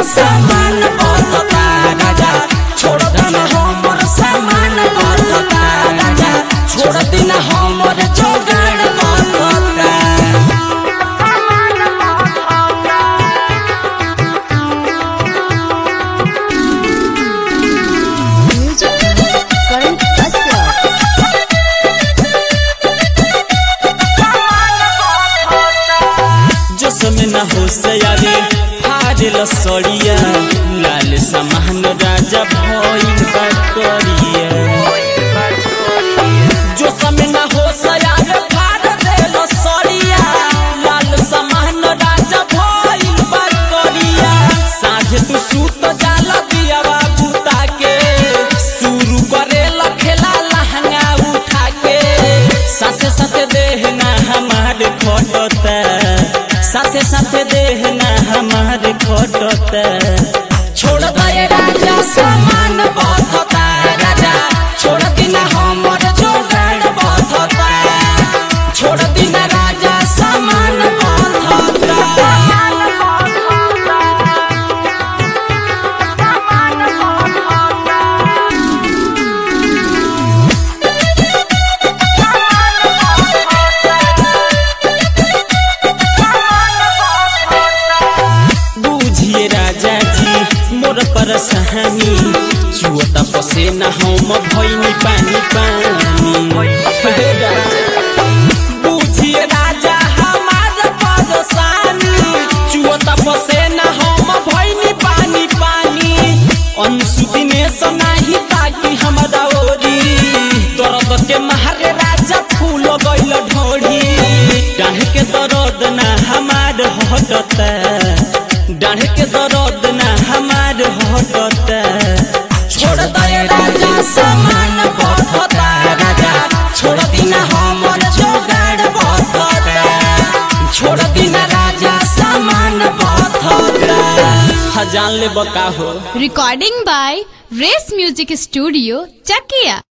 सामान बदता राजा छोड़ देना हमर सामान बदता राजा छोड़ देना हमर जोगाड़ बदता। न हो सयारे फाड़ल सड़िया लाल सामान राजा भइल बा करिया जो समय न हो सयारे फाड़ल सड़िया लाल सामान राजा भइल बा करिया साझे तू सूत जाला दिया बुता के शुरू करे खेला लहंगा उठा के साथे साथे देहना हमारे खटता साथे साथे देहना हमारे खटता छोड़ दे राजा सामान बदता राजा छोड़ देना हमर जोगाड़ बदता छोड़ देना राजा सामान बदता। राजा जी मोर पर सहानी चुअता पसेना हम भइनी पानी पानी बुझिए राजा हमार परेशानी चुअता पसेना हम भइनी पानी पानी अंशु दिनेश नाही ताकि हमरा ओरी दर्द के मारे राजा फूल गइल ढोढ़ी डाढ़ के दर्द ना हमार हटता डाढ़ के दर्द ना हमार हटता छोड़ दे राजा सामान बदता राजा छोड़ देना हमर जोगाड़ बदता छोड़ देना राजा सामान बदता। जान ले बका हो। Recording by Race Music Studio Chakiya.